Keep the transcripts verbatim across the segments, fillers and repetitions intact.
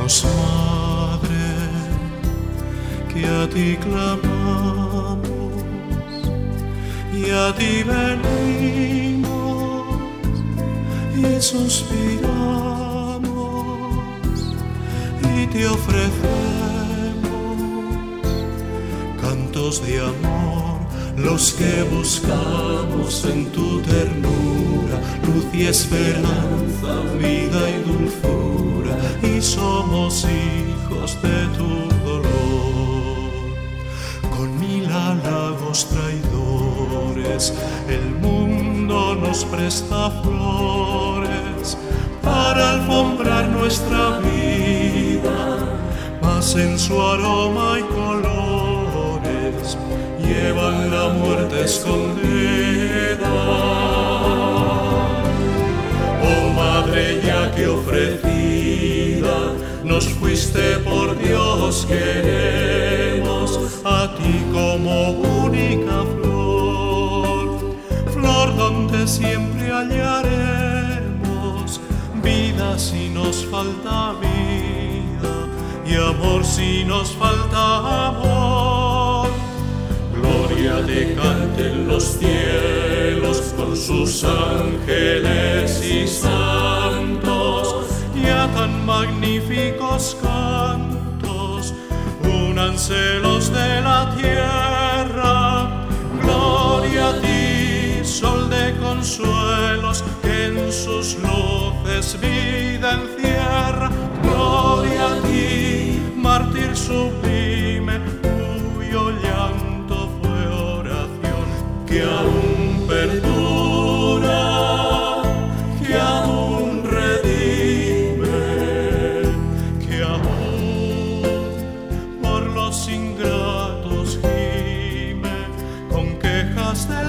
Óyenos, Madre, que a ti clamamos y a ti venimos y suspiramos y te ofrecemos cantos de amor, los que buscamos en tu ternura, luz y esperanza, vida y dulzura, y somos hijos de tu dolor. Con mil halagos traidores, el mundo nos presta flores para alfombrar nuestra vida, mas en su aroma y colores llevan la muerte escondida. Oh Madre, ya que ofrecida nos fuiste por Dios, queremos a ti como única flor, flor donde siempre hallaremos vida si nos falta vida y amor si nos falta amor. Gloria te canten los cielos con sus ángeles y santos, y a tan magníficos cantos únanse los de la tierra. Gloria a ti, sol de consuelos, que en sus luces vida encierra. Gloria a ti, mártir sublime, cuyo llanto fue oración, que aún perdura, que aún redime, que aún por los ingratos gime con quejas del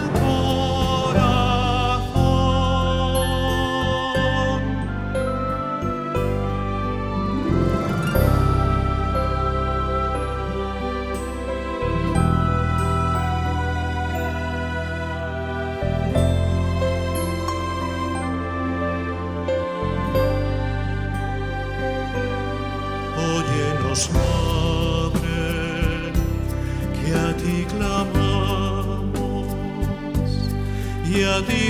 Óyenos, Madre, que a ti clamamos y a ti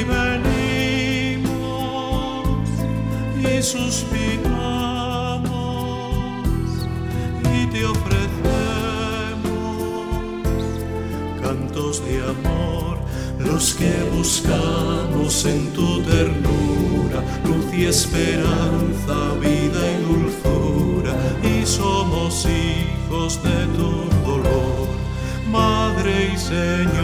venimos y suspiramos y te ofrecemos cantos de amor, los que buscamos en tu ternura, luz y esperanza, vida y dulzura, y somos hijos de tu dolor, Madre y Señor.